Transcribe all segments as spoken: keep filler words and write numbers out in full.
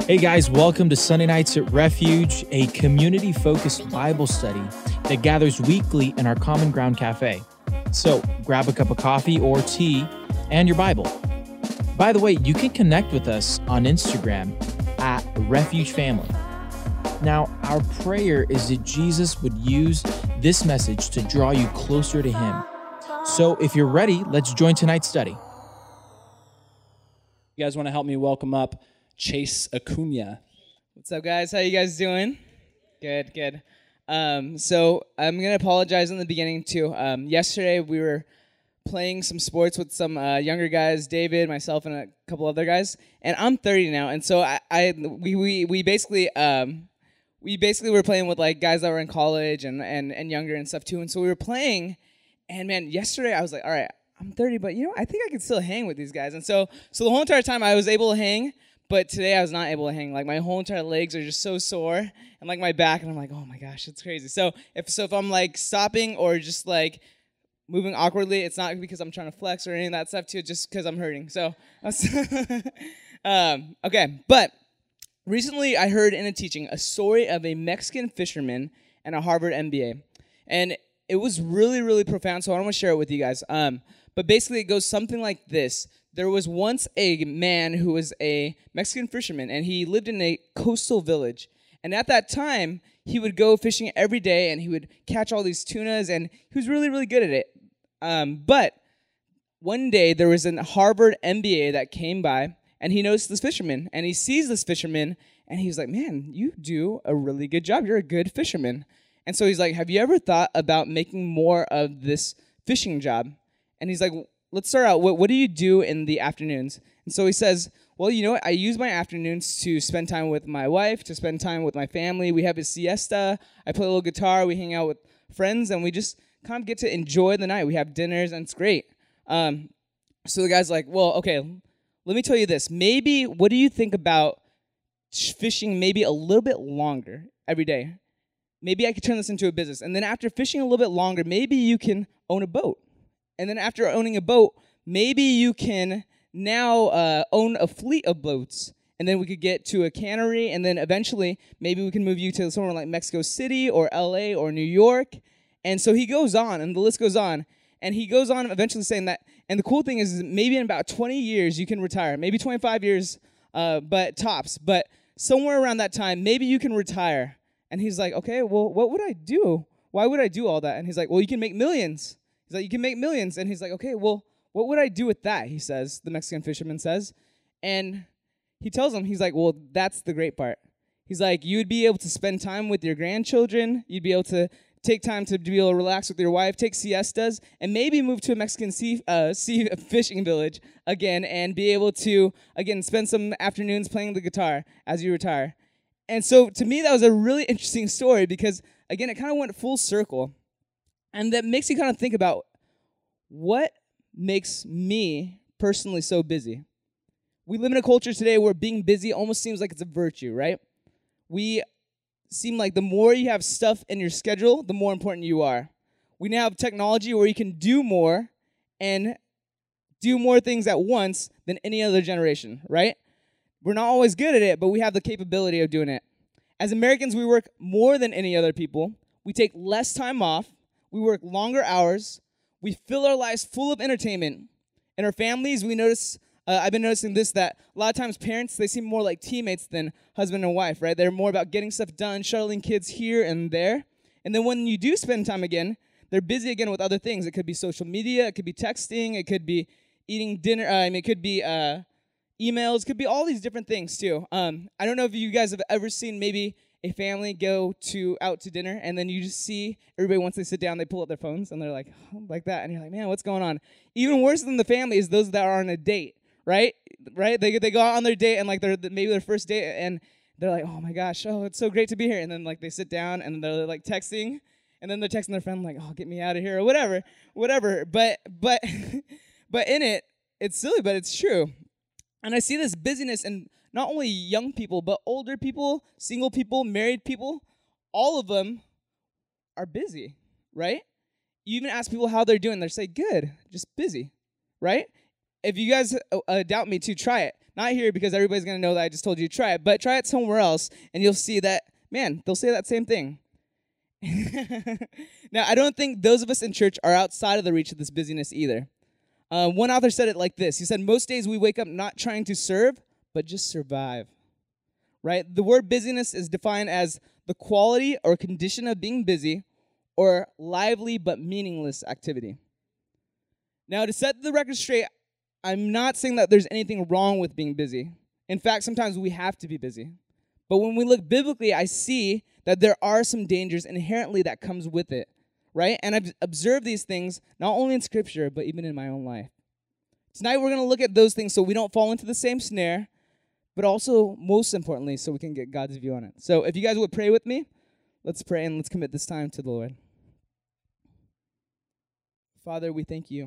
Hey guys, welcome to Sunday Nights at Refuge, a community-focused Bible study that gathers weekly in our Common Ground Cafe. So grab a cup of coffee or tea and your Bible. By the way, you can connect with us on Instagram at Refuge Family. Now, our prayer is that Jesus would use this message to draw you closer to Him. So if you're ready, let's join tonight's study. You guys want to help me welcome up Chase Acuna. What's up, guys? How you guys doing? Good, good. Um, so I'm gonna apologize in the beginning too. Um, yesterday we were playing some sports with some uh, younger guys, David, myself, and a couple other guys. And I'm thirty now, and so I, I we we we basically um, we basically were playing with like guys that were in college and and and younger and stuff too. And so we were playing, and man, yesterday I was like, all right, I'm thirty, but you know, I think I can still hang with these guys. And so so the whole entire time I was able to hang. But today I was not able to hang. Like my whole entire legs are just so sore, and like my back, and I'm like, oh my gosh, it's crazy. So if so, if I'm like stopping or just like moving awkwardly, it's not because I'm trying to flex or any of that stuff too. It's just because I'm hurting. So, um, okay. But recently I heard in a teaching a story of a Mexican fisherman and a Harvard M B A, and it was really, really profound. So I want to share it with you guys. Um, but basically it goes something like this. There was once a man who was a Mexican fisherman, and he lived in a coastal village. And at that time, he would go fishing every day, and he would catch all these tunas, and he was really, really good at it. Um, but one day, there was a Harvard M B A that came by, and he noticed this fisherman, and he sees this fisherman, and he's like, man, you do a really good job. You're a good fisherman. And so he's like, have you ever thought about making more of this fishing job? And he's like, let's start out. What, what do you do in the afternoons? And so he says, well, you know what? I use my afternoons to spend time with my wife, to spend time with my family. We have a siesta. I play a little guitar. We hang out with friends, and we just kind of get to enjoy the night. We have dinners, and it's great. Um, so the guy's like, well, okay, let me tell you this. Maybe, what do you think about fishing maybe a little bit longer every day? Maybe I could turn this into a business. And then after fishing a little bit longer, maybe you can own a boat. And then after owning a boat, maybe you can now uh, own a fleet of boats. And then we could get to a cannery. And then eventually, maybe we can move you to somewhere like Mexico City or L A or New York. And so he goes on, and the list goes on. And he goes on eventually saying that, and the cool thing is, is maybe in about twenty years, you can retire. Maybe twenty-five years, uh, but tops. But somewhere around that time, maybe you can retire. And he's like, okay, well, what would I do? Why would I do all that? And he's like, well, you can make millions. He's like, you can make millions. And he's like, okay, well, what would I do with that? He says, the Mexican fisherman says. And he tells him, he's like, well, that's the great part. He's like, you would be able to spend time with your grandchildren. You'd be able to take time to be able to relax with your wife, take siestas, and maybe move to a Mexican sea, uh, sea fishing village again and be able to, again, spend some afternoons playing the guitar as you retire. And so to me, that was a really interesting story because, again, it kind of went full circle. And that makes you kind of think about what makes me personally so busy. We live in a culture today where being busy almost seems like it's a virtue, right? We seem like the more you have stuff in your schedule, the more important you are. We now have technology where you can do more and do more things at once than any other generation, right? We're not always good at it, but we have the capability of doing it. As Americans, we work more than any other people. We take less time off. We work longer hours. We fill our lives full of entertainment. In our families, we notice, uh, I've been noticing this, that a lot of times parents, they seem more like teammates than husband and wife, right? They're more about getting stuff done, shuttling kids here and there. And then when you do spend time again, they're busy again with other things. It could be social media. It could be texting. It could be eating dinner. Uh, I mean, it could be uh, emails. It could be all these different things, too. Um, I don't know if you guys have ever seen maybe a family go to out to dinner, and then you just see everybody, once they sit down, they pull up their phones, and they're like, oh, like that, and you're like, man, what's going on? Even worse than the family is those that are on a date, right? Right? They they go out on their date, and like they're maybe their first date, and they're like, oh my gosh, oh, it's so great to be here, and then like they sit down, and they're like texting, and then they're texting their friend like, oh, get me out of here, or whatever, whatever. But but but in it, it's silly, but it's true. And I see this busyness in not only young people, but older people, single people, married people. All of them are busy, right? You even ask people how they're doing. They say, good, just busy, right? If you guys uh, doubt me too, try it. Not here because everybody's going to know that I just told you to try it, but try it somewhere else, and you'll see that, man, they'll say that same thing. Now, I don't think those of us in church are outside of the reach of this busyness either. Uh, one author said it like this. He said, most days we wake up not trying to serve, but just survive. Right? The word busyness is defined as the quality or condition of being busy or lively but meaningless activity. Now, to set the record straight, I'm not saying that there's anything wrong with being busy. In fact, sometimes we have to be busy. But when we look biblically, I see that there are some dangers inherently that comes with it, right? And I've observed these things not only in Scripture, but even in my own life. Tonight, we're going to look at those things so we don't fall into the same snare, but also, most importantly, so we can get God's view on it. So if you guys would pray with me, let's pray and let's commit this time to the Lord. Father, we thank you.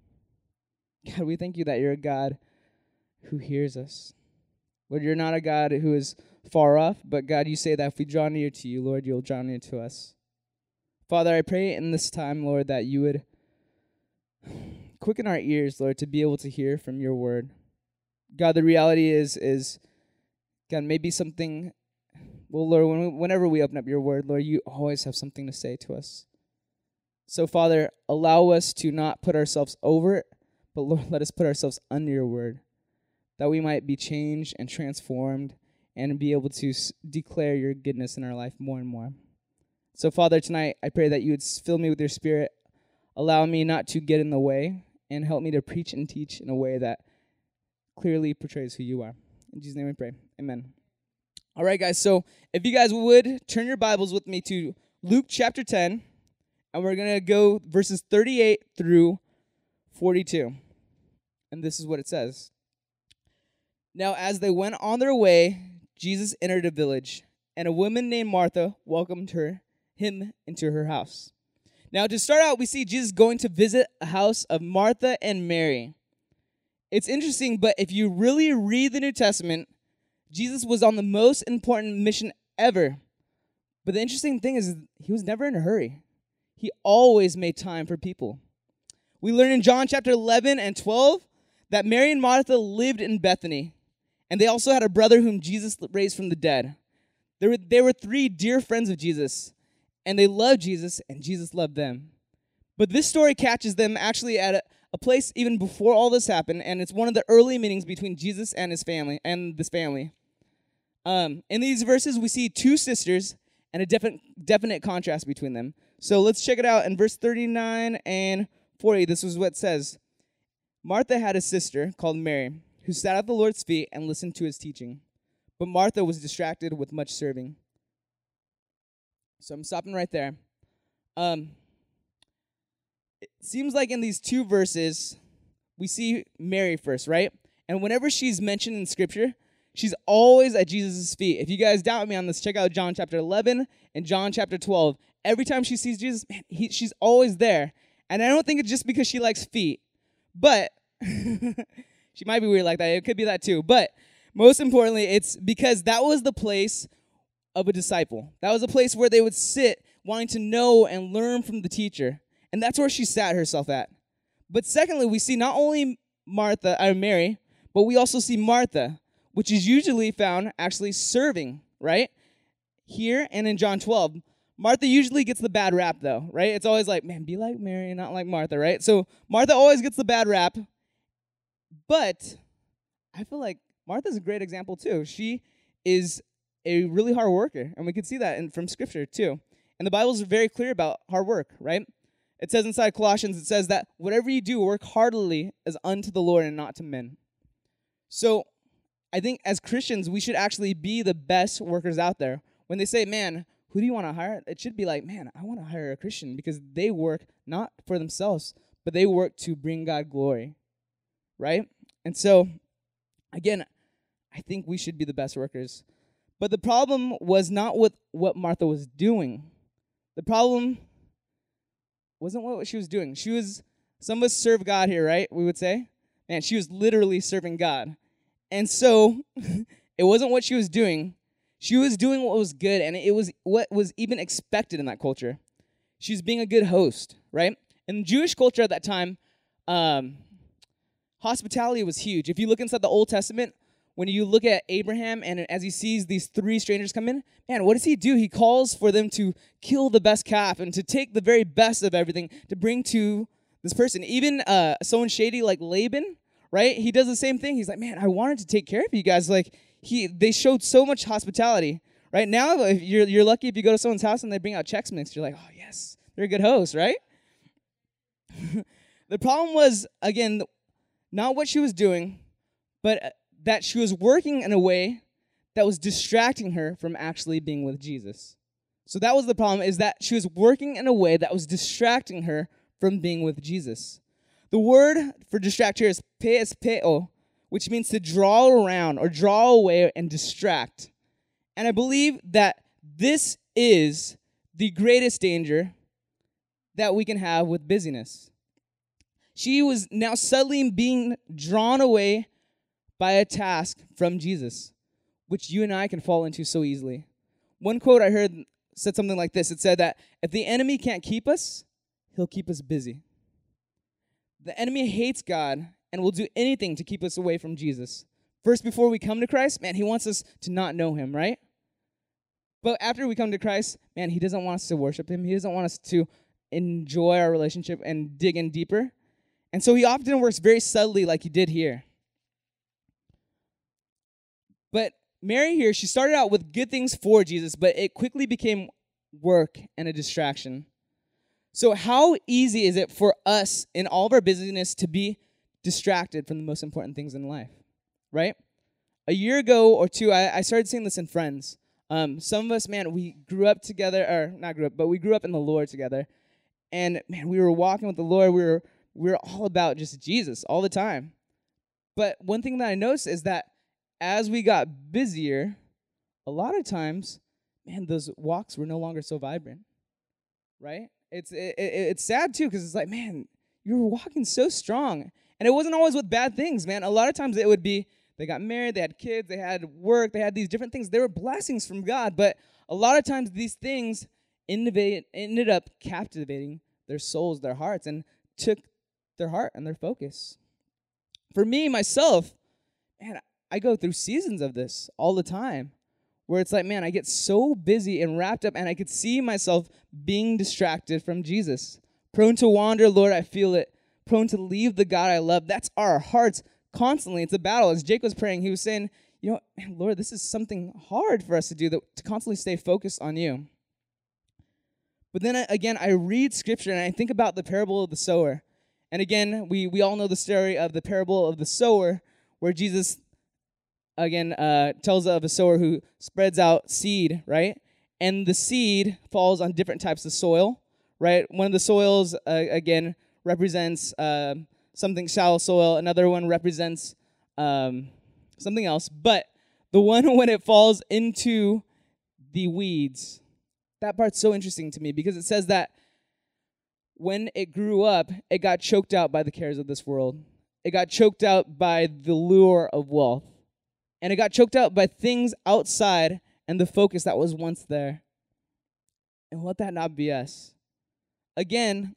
God, we thank you that you're a God who hears us. Lord, you're not a God who is far off, but God, you say that if we draw near to you, Lord, you'll draw near to us. Father, I pray in this time, Lord, that you would quicken our ears, Lord, to be able to hear from your word. God, the reality is, is God, maybe something, well, Lord, when we, whenever we open up your word, Lord, you always have something to say to us. So, Father, allow us to not put ourselves over it, but, Lord, let us put ourselves under your word, that we might be changed and transformed and be able to s- declare your goodness in our life more and more. So, Father, tonight, I pray that you would fill me with your spirit, allow me not to get in the way, and help me to preach and teach in a way that clearly portrays who you are. In Jesus' name we pray. Amen. All right, guys, so if you guys would turn your Bibles with me to Luke chapter ten, and we're going to go verses thirty-eight through forty-two. And this is what it says. Now, as they went on their way, Jesus entered a village, and a woman named Martha welcomed her him into her house. Now, to start out, we see Jesus going to visit a house of Martha and Mary. It's interesting, but if you really read the New Testament, Jesus was on the most important mission ever. But the interesting thing is, he was never in a hurry. He always made time for people. We learn in John chapter eleven and twelve that Mary and Martha lived in Bethany, and they also had a brother whom Jesus raised from the dead. They were, they were three dear friends of Jesus, and they loved Jesus, and Jesus loved them. But this story catches them actually at a, a place even before all this happened, and it's one of the early meetings between Jesus and his family, and this family. Um, in these verses, we see two sisters and a definite, definite contrast between them. So let's check it out in verse thirty-nine and forty. This is what it says. Martha had a sister called Mary, who sat at the Lord's feet and listened to his teaching. But Martha was distracted with much serving. So I'm stopping right there. Um, it seems like in these two verses, we see Mary first, right? And whenever she's mentioned in Scripture, she's always at Jesus' feet. If you guys doubt me on this, check out John chapter eleven and John chapter twelve. Every time she sees Jesus, man, he, she's always there. And I don't think it's just because she likes feet, but she might be weird like that. It could be that too. But most importantly, it's because that was the place of a disciple. That was a place where they would sit wanting to know and learn from the teacher. And that's where she sat herself at. But secondly, we see not only Martha, or Mary, but we also see Martha, which is usually found actually serving, right? Here and in John twelve. Martha usually gets the bad rap, though, right? It's always like, man, be like Mary, not like Martha, right? So Martha always gets the bad rap. But I feel like Martha's a great example, too. She is a really hard worker, and we can see that in, from Scripture, too. And the Bible is very clear about hard work, right? It says inside Colossians, it says that whatever you do, work heartily as unto the Lord and not to men. So I think as Christians, we should actually be the best workers out there. When they say, man, who do you want to hire? It should be like, man, I want to hire a Christian because they work not for themselves, but they work to bring God glory, right? And so, again, I think we should be the best workers. But the problem was not with what Martha was doing. The problem wasn't what she was doing. She was, some of us serve God here, right? We would say. Man, she was literally serving God. And so, it wasn't what she was doing. She was doing what was good, and it was what was even expected in that culture. She was being a good host, right? In Jewish culture at that time, um, hospitality was huge. If you look inside the Old Testament, when you look at Abraham and as he sees these three strangers come in, man, what does he do? He calls for them to kill the best calf and to take the very best of everything to bring to this person. Even uh, someone shady like Laban, right? He does the same thing. He's like, man, I wanted to take care of you guys. Like he, they showed so much hospitality, right? Now, if you're you're lucky if you go to someone's house and they bring out Chex Mix, you're like, oh yes, they're a good host, right? The problem was, again, not what she was doing, but that she was working in a way that was distracting her from actually being with Jesus. So that was the problem, is that she was working in a way that was distracting her from being with Jesus. The word for distract here is peispeo, which means to draw around or draw away and distract. And I believe that this is the greatest danger that we can have with busyness. She was now suddenly being drawn away by a task from Jesus, which you and I can fall into so easily. One quote I heard said something like this. It said that if the enemy can't keep us, he'll keep us busy. The enemy hates God and will do anything to keep us away from Jesus. First, before we come to Christ, man, he wants us to not know him, right? But after we come to Christ, man, he doesn't want us to worship him. He doesn't want us to enjoy our relationship and dig in deeper. And so he often works very subtly like he did here. But Mary here, she started out with good things for Jesus, but it quickly became work and a distraction. So how easy is it for us in all of our busyness to be distracted from the most important things in life, right? A year ago or two, I, I started seeing this in friends. Um, some of us, man, we grew up together, or not grew up, but we grew up in the Lord together. And, man, we were walking with the Lord. We were, we were all about just Jesus all the time. But one thing that I noticed is that as we got busier, a lot of times, man, those walks were no longer so vibrant, right? It's it, it, it's sad, too, because it's like, man, you were walking so strong. And it wasn't always with bad things, man. A lot of times it would be they got married, they had kids, they had work, they had these different things. They were blessings from God, but a lot of times these things innovate, ended up captivating their souls, their hearts, and took their heart and their focus. For me, myself, man, I go through seasons of this all the time where it's like, man, I get so busy and wrapped up, and I could see myself being distracted from Jesus. Prone to wander, Lord, I feel it. Prone to leave the God I love. That's our hearts constantly. It's a battle. As Jake was praying, he was saying, you know, man, Lord, this is something hard for us to do, that, to constantly stay focused on you. But then, again, I read Scripture, and I think about the parable of the sower. And again, we, we all know the story of the parable of the sower, where Jesus, again, uh, tells of a sower who spreads out seed, right? And the seed falls on different types of soil, right? One of the soils, uh, again, represents uh, something shallow soil. Another one represents um, something else. But the one when it falls into the weeds, that part's so interesting to me, because it says that when it grew up, it got choked out by the cares of this world. It got choked out by the lure of wealth. And it got choked out by things outside and the focus that was once there. And let that not be us. Again,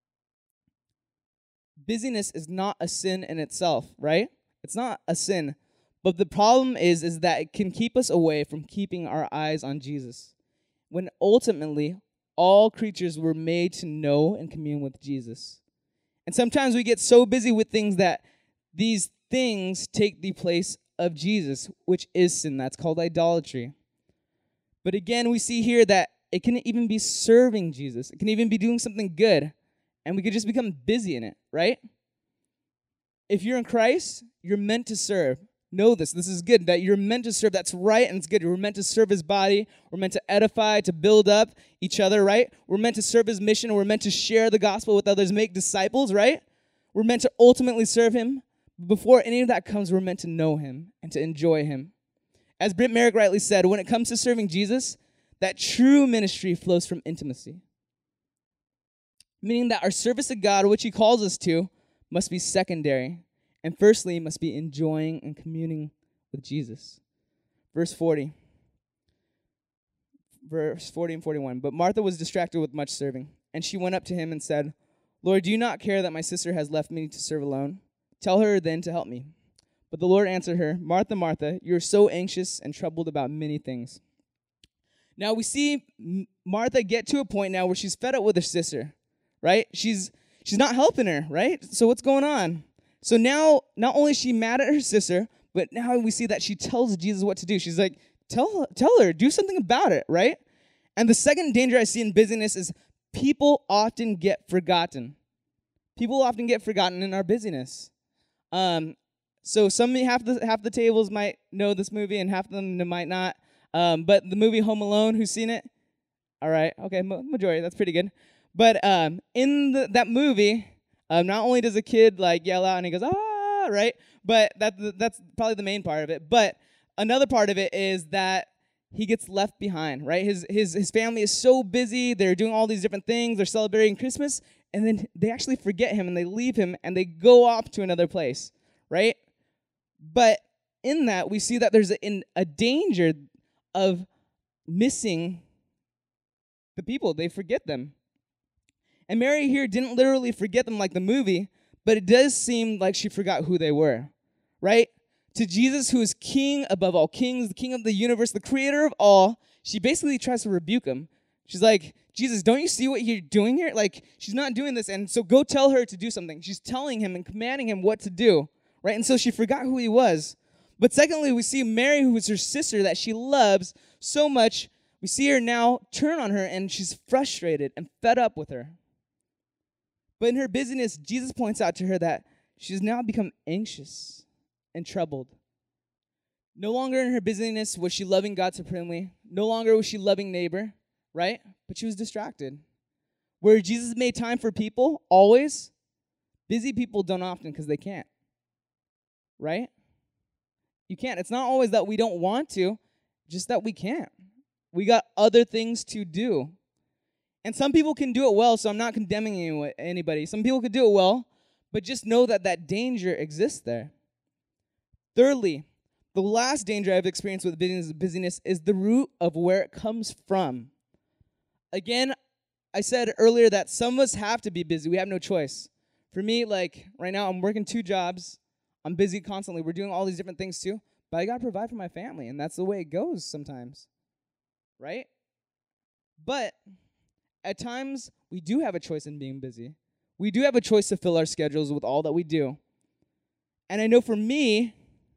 busyness is not a sin in itself, right? It's not a sin. But the problem is, is that it can keep us away from keeping our eyes on Jesus, when ultimately all creatures were made to know and commune with Jesus. And sometimes we get so busy with things that these things take the place of Jesus, which is sin. That's called idolatry. But again, we see here that it can even be serving Jesus. It can even be doing something good. And we could just become busy in it, right? If you're in Christ, you're meant to serve. Know this. This is good, that you're meant to serve. That's right, and it's good. We're meant to serve his body. We're meant to edify, to build up each other, right? We're meant to serve his mission. We're meant to share the gospel with others, make disciples, right? We're meant to ultimately serve him. Before any of that comes, we're meant to know him and to enjoy him. As Britt Merrick rightly said, when it comes to serving Jesus, that true ministry flows from intimacy. Meaning that our service to God, which he calls us to, must be secondary. And firstly, must be enjoying and communing with Jesus. Verse forty. Verse forty and forty-one. But Martha was distracted with much serving, and she went up to him and said, Lord, do you not care that my sister has left me to serve alone? Tell her then to help me. But the Lord answered her, Martha, Martha, you're so anxious and troubled about many things. Now we see Martha get to a point now where she's fed up with her sister, right? She's she's not helping her, right? So what's going on? So now, not only is she mad at her sister, but now we see that she tells Jesus what to do. She's like, tell, tell her, do something about it, right? And the second danger I see in busyness is people often get forgotten. People often get forgotten in our busyness. Um, so some half the half the tables might know this movie, and half of them might not. Um, but the movie Home Alone, who's seen it? All right, okay, majority. That's pretty good. But um, in the, that movie, um, not only does a kid like yell out and he goes ah, right? But that that's probably the main part of it. But another part of it is that he gets left behind, right? His his his family is so busy. They're doing all these different things. They're celebrating Christmas, and then they actually forget him and they leave him and they go off to another place, right? But in that, we see that there's a, in a danger of missing the people. They forget them. And Mary here didn't literally forget them like the movie, but it does seem like she forgot who they were, right? To Jesus, who is king above all kings, the king of the universe, the creator of all, she basically tries to rebuke him. She's like, Jesus, don't you see what you're doing here? Like, she's not doing this, and so go tell her to do something. She's telling him and commanding him what to do, right? And so she forgot who he was. But secondly, we see Mary, who is her sister that she loves so much, we see her now turn on her, and she's frustrated and fed up with her. But in her busyness, Jesus points out to her that she's now become anxious and troubled. No longer in her busyness was she loving God supremely. No longer was she loving neighbor, right? But she was distracted. Where Jesus made time for people, always, busy people don't often because they can't, right? You can't. It's not always that we don't want to, just that we can't. We got other things to do. And some people can do it well, so I'm not condemning anybody. Some people could do it well, but just know that that danger exists there. Thirdly, the last danger I've experienced with busyness is the root of where it comes from. Again, I said earlier that some of us have to be busy. We have no choice. For me, like right now, I'm working two jobs. I'm busy constantly. We're doing all these different things too, but I got to provide for my family, and that's the way it goes sometimes, right? But at times, we do have a choice in being busy. We do have a choice to fill our schedules with all that we do. And I know for me,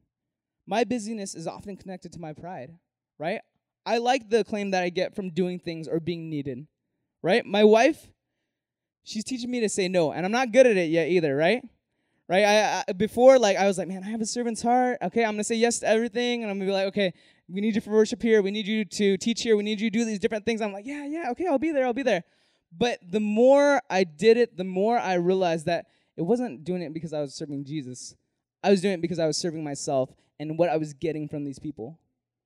my busyness is often connected to my pride, right? I like the acclaim that I get from doing things or being needed, right? My wife, she's teaching me to say no, and I'm not good at it yet either, right? Right? I, I before, like, I was like, man, I have a servant's heart. Okay, I'm going to say yes to everything, and I'm going to be like, okay, we need you for worship here. We need you to teach here. We need you to do these different things. I'm like, yeah, yeah, okay, I'll be there. I'll be there. But the more I did it, the more I realized that it wasn't doing it because I was serving Jesus. I was doing it because I was serving myself and what I was getting from these people.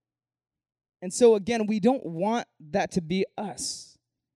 And so, again, we don't want that to be us.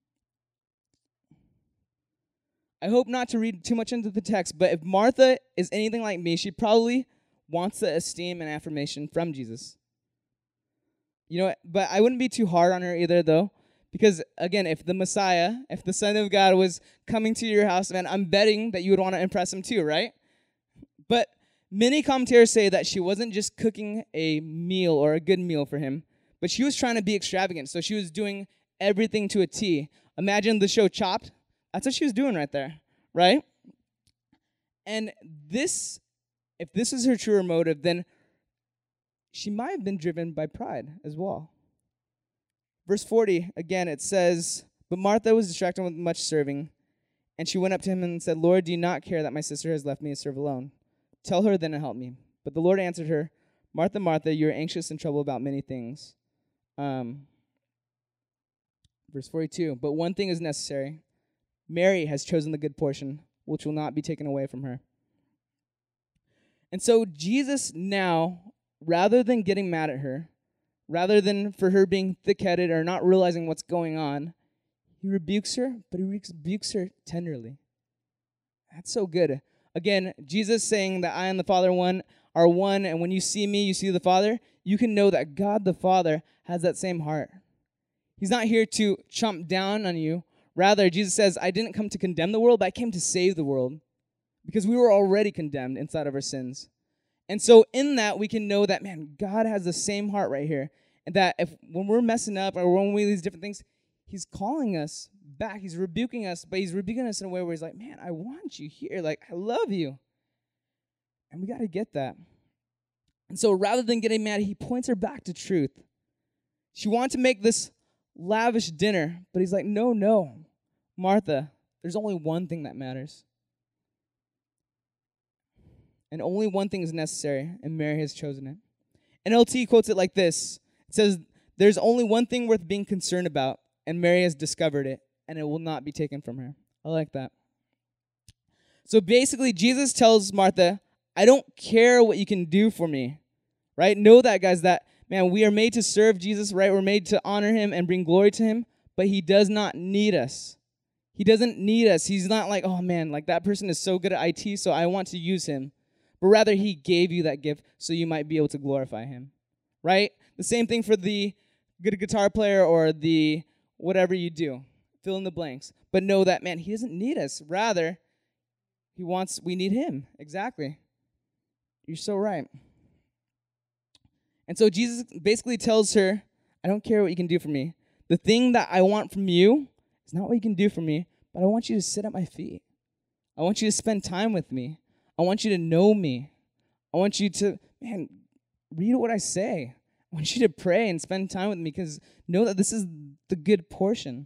I hope not to read too much into the text, but if Martha is anything like me, she probably wants the esteem and affirmation from Jesus. You know, but I wouldn't be too hard on her either, though, because, again, if the Messiah, if the Son of God was coming to your house, man, I'm betting that you would want to impress him too, right? But many commentators say that she wasn't just cooking a meal or a good meal for him, but she was trying to be extravagant, so she was doing everything to a T. Imagine the show Chopped. That's what she was doing right there, right? And this, if this is her truer motive, then she might have been driven by pride as well. Verse forty, again, it says, but Martha was distracted with much serving, and she went up to him and said, Lord, do you not care that my sister has left me to serve alone? Tell her then to help me. But the Lord answered her, Martha, Martha, you are anxious and troubled about many things. Um, verse forty-two, but one thing is necessary. Mary has chosen the good portion, which will not be taken away from her. And so Jesus now, rather than getting mad at her, rather than for her being thick-headed or not realizing what's going on, he rebukes her, but he rebukes her tenderly. That's so good. Again, Jesus saying that I and the Father one are one, and when you see me, you see the Father, you can know that God the Father has that same heart. He's not here to chomp down on you. Rather, Jesus says, I didn't come to condemn the world, but I came to save the world because we were already condemned inside of our sins. And so in that, we can know that, man, God has the same heart right here. And that if when we're messing up or when we do these different things, he's calling us back. He's rebuking us, but he's rebuking us in a way where he's like, man, I want you here. Like, I love you. And we got to get that. And so rather than getting mad, he points her back to truth. She wanted to make this lavish dinner, but he's like, no, no, Martha, there's only one thing that matters. And only one thing is necessary, and Mary has chosen it. N L T quotes it like this. It says, there's only one thing worth being concerned about, and Mary has discovered it, and it will not be taken from her. I like that. So basically, Jesus tells Martha, I don't care what you can do for me, right? Know that, guys, that, man, we are made to serve Jesus, right? We're made to honor him and bring glory to him, but he does not need us. He doesn't need us. He's not like, oh, man, like that person is so good at I T, so I want to use him. But rather, he gave you that gift so you might be able to glorify him, right? The same thing for the good guitar player or the whatever you do. Fill in the blanks. But know that, man, he doesn't need us. Rather, he wants, we need him. Exactly. You're so right. And so Jesus basically tells her, I don't care what you can do for me. The thing that I want from you is not what you can do for me, but I want you to sit at my feet. I want you to spend time with me. I want you to know me. I want you to, man, read what I say. I want you to pray and spend time with me because know that this is the good portion.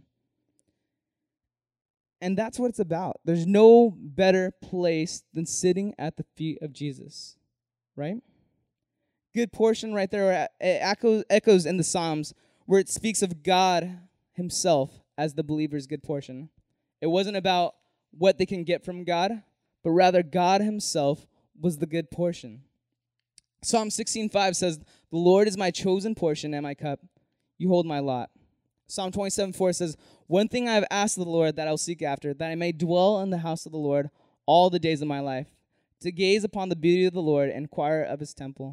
And that's what it's about. There's no better place than sitting at the feet of Jesus, right? Good portion right there. It echoes, echoes in the Psalms where it speaks of God himself as the believer's good portion. It wasn't about what they can get from God, but rather God himself was the good portion. Psalm sixteen five says, the Lord is my chosen portion and my cup. You hold my lot. Psalm twenty-seven four says, one thing I have asked of the Lord that I will seek after, that I may dwell in the house of the Lord all the days of my life, to gaze upon the beauty of the Lord and inquire of his temple.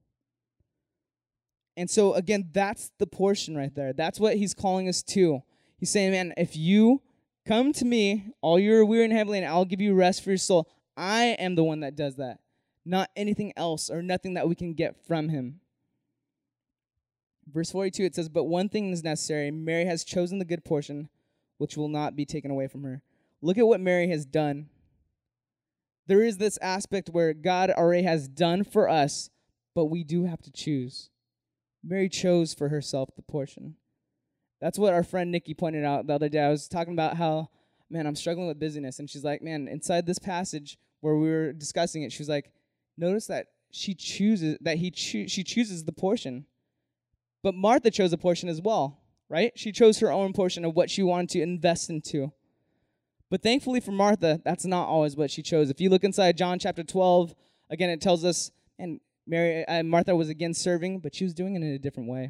And so, again, that's the portion right there. That's what he's calling us to. He's saying, man, if you come to me, all you're weary and heavy, and I'll give you rest for your soul. I am the one that does that, not anything else or nothing that we can get from him. Verse forty-two, it says, but one thing is necessary. Mary has chosen the good portion, which will not be taken away from her. Look at what Mary has done. There is this aspect where God already has done for us, but we do have to choose. Mary chose for herself the portion. That's what our friend Nikki pointed out the other day. I was talking about how, man, I'm struggling with busyness. And she's like, man, inside this passage where we were discussing it, she was like, notice that she chooses, that he cho- she chooses the portion. But Martha chose a portion as well, right? She chose her own portion of what she wanted to invest into. But thankfully for Martha, that's not always what she chose. If you look inside John chapter twelve, again, it tells us, and Mary, uh, Martha was again serving, but she was doing it in a different way.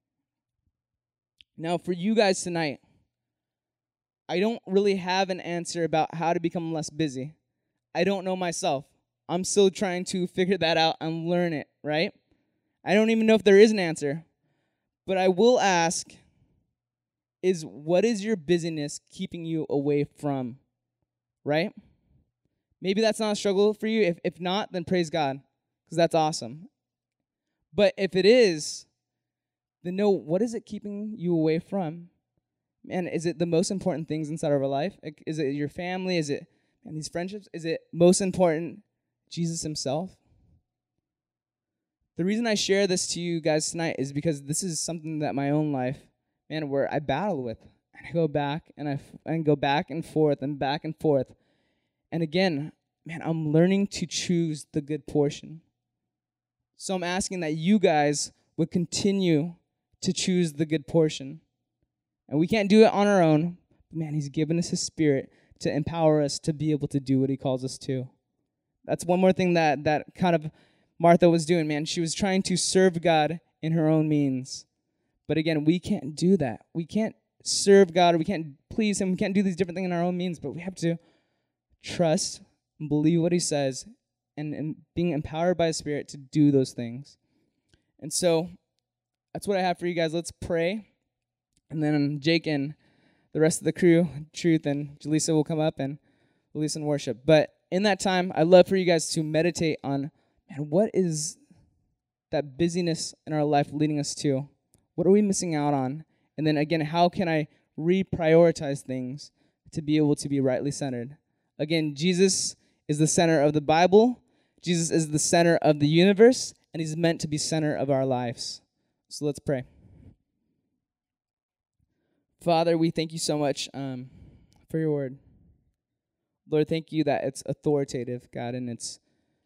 Now, for you guys tonight, I don't really have an answer about how to become less busy. I don't know myself. I'm still trying to figure that out and learn it, right? I don't even know if there is an answer. But I will ask, is what is your busyness keeping you away from, right? Maybe that's not a struggle for you. If, if not, then praise God, because that's awesome. But if it is, then know, what is it keeping you away from? Man, is it the most important things inside of our life? Like, is it your family? Is it, man, these friendships? Is it most important Jesus himself? The reason I share this to you guys tonight is because this is something that my own life, man, where I battle with. And I go back and I and go back and forth and back and forth. And again, man, I'm learning to choose the good portion. So I'm asking that you guys would continue to choose the good portion. And we can't do it on our own. But man, he's given us his spirit to empower us to be able to do what he calls us to. That's one more thing that that kind of Martha was doing, man. She was trying to serve God in her own means. But again, we can't do that. We can't serve God, or we can't please him. We can't do these different things in our own means, but we have to trust and believe what he says and, and being empowered by his Spirit to do those things. And so that's what I have for you guys. Let's pray. And then Jake and the rest of the crew, Truth and Jaleesa, will come up and lead us in worship. But in that time, I'd love for you guys to meditate on man, what is that busyness in our life leading us to? What are we missing out on? And then again, how can I reprioritize things to be able to be rightly centered? Again, Jesus is the center of the Bible. Jesus is the center of the universe, and he's meant to be center of our lives. So let's pray. Father, we thank you so much um, for your word. Lord, thank you that it's authoritative, God, and it's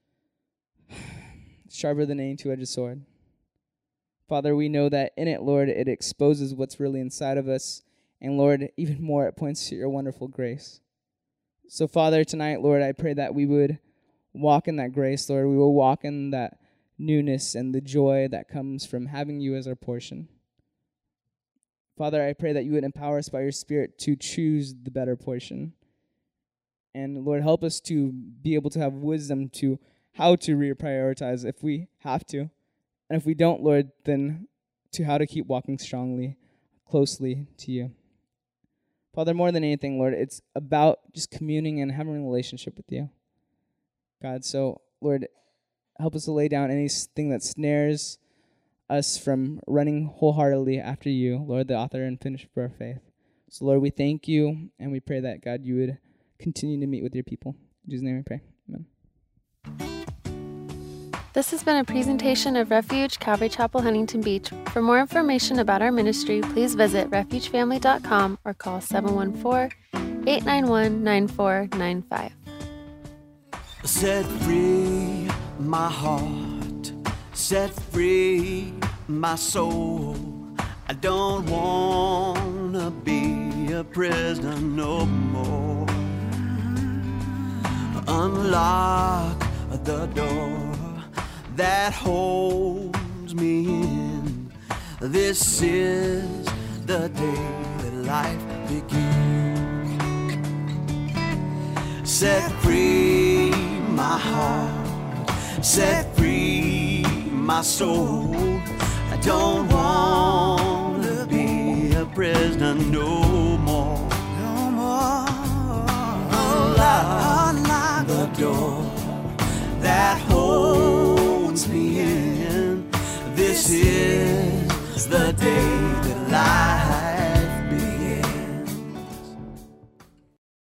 sharper than any two-edged sword. Father, we know that in it, Lord, it exposes what's really inside of us, and Lord, even more, it points to your wonderful grace. So, Father, tonight, Lord, I pray that we would walk in that grace, Lord. We will walk in that newness and the joy that comes from having you as our portion. Father, I pray that you would empower us by your Spirit to choose the better portion. And Lord, help us to be able to have wisdom to how to reprioritize if we have to. And if we don't, Lord, then to how to keep walking strongly, closely to you. Father, more than anything, Lord, it's about just communing and having a relationship with you. God, so, Lord, help us to lay down anything that snares us from running wholeheartedly after you, Lord, the author and finisher of our faith. So, Lord, we thank you, and we pray that, God, you would continue to meet with your people. In Jesus' name we pray. Amen. This has been a presentation of Refuge Calvary Chapel, Huntington Beach. For more information about our ministry, please visit refuge family dot com or call seven one four, eight nine one, nine four nine five. Set free my heart, set free my soul. I don't wanna be a prisoner no more. Unlock the door that holds me in. This is the day that life begins. Set free my heart, set free my soul. I don't want to be a prisoner no more. No more. Unlock, unlock the door that